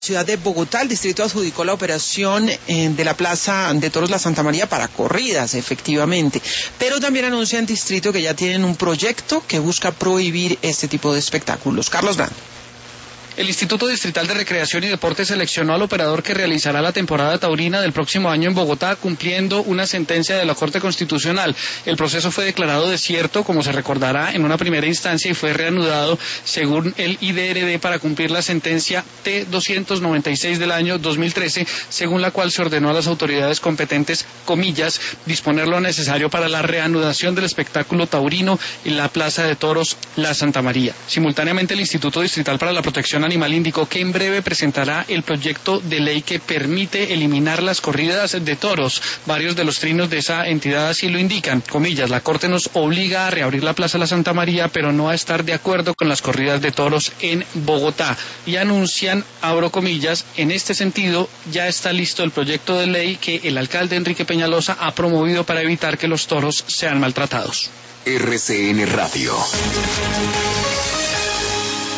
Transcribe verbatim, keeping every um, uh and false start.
ciudad de Bogotá, el distrito adjudicó la operación eh, de la Plaza de Toros La Santa María para corridas, efectivamente. Pero también anuncia el distrito que ya tienen un proyecto que busca prohibir este tipo de espectáculos. Carlos Grande. El Instituto Distrital de Recreación y Deporte seleccionó al operador que realizará la temporada taurina del próximo año en Bogotá, cumpliendo una sentencia de la Corte Constitucional. El proceso fue declarado desierto, como se recordará, en una primera instancia y fue reanudado según el I D R D para cumplir la sentencia T doscientos noventa y seis del año dos mil trece, según la cual se ordenó a las autoridades competentes, comillas, disponer lo necesario para la reanudación del espectáculo taurino en la Plaza de Toros La Santa María. Simultáneamente, el Instituto Distrital para la Protección Animal indicó que en breve presentará el proyecto de ley que permite eliminar las corridas de toros. Varios de los trinos de esa entidad así lo indican. Comillas, la Corte nos obliga a reabrir la Plaza La Santa María, pero no a estar de acuerdo con las corridas de toros en Bogotá. Y anuncian, abro comillas, en este sentido ya está listo el proyecto de ley que el alcalde Enrique Peñalosa ha promovido para evitar que los toros sean maltratados. R C N Radio.